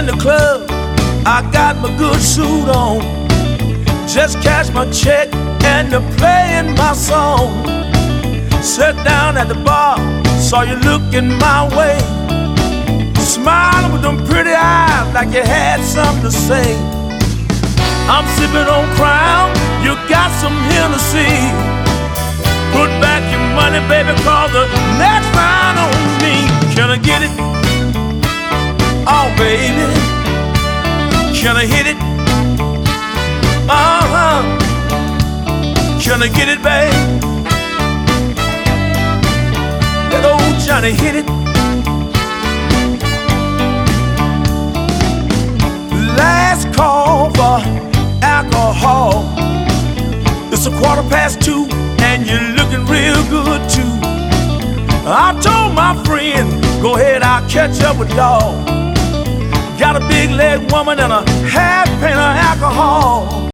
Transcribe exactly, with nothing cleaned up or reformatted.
the club, I got my good suit on. Just cash my check and they're playing my song. Sat down at the bar, saw you looking my way, smiling with them pretty eyes like you had something to say. I'm sipping on Crown, you got some Hennessy. Put back your money, baby, cause the next round on me. Can I get it? Oh, baby, can I hit it? Uh-huh. Can I get it, babe? That old Johnny hit it. Last call for alcohol. It's a quarter past two and you're looking real good too. I told my friend, go ahead, I'll catch up with y'all. Got a big leg woman and a half pint of alcohol.